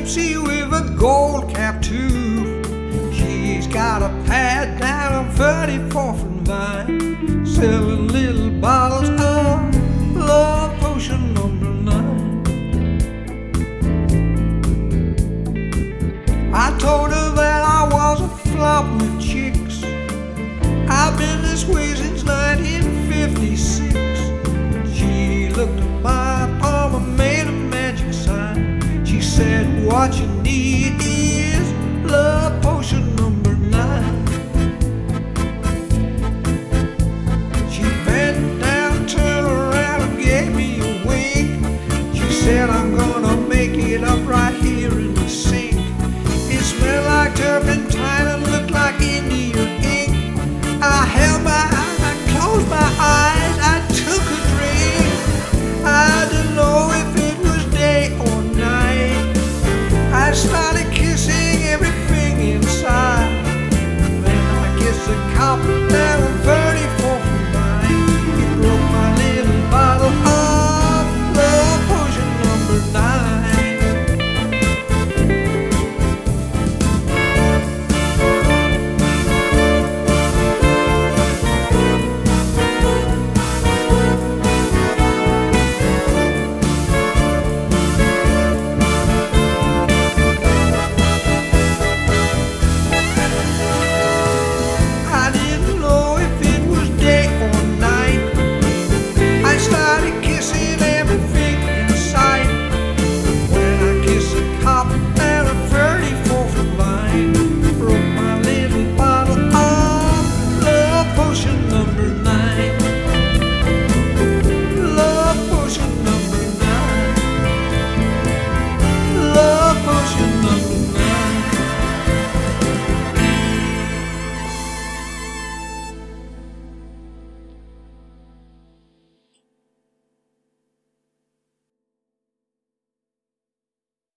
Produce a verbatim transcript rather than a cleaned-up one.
gypsy with a gold cap too. She's got a pad down on thirty-fourth and Vine, selling little bottles of love potion number nine. I told her that I was a flop with chicks. I've been this way since nineteen fifty-six. She looked at my palm and made a magic sign. She said, what you need is love potion number nine. She bent down, turned around and gave me a wink. She said, I'm gonna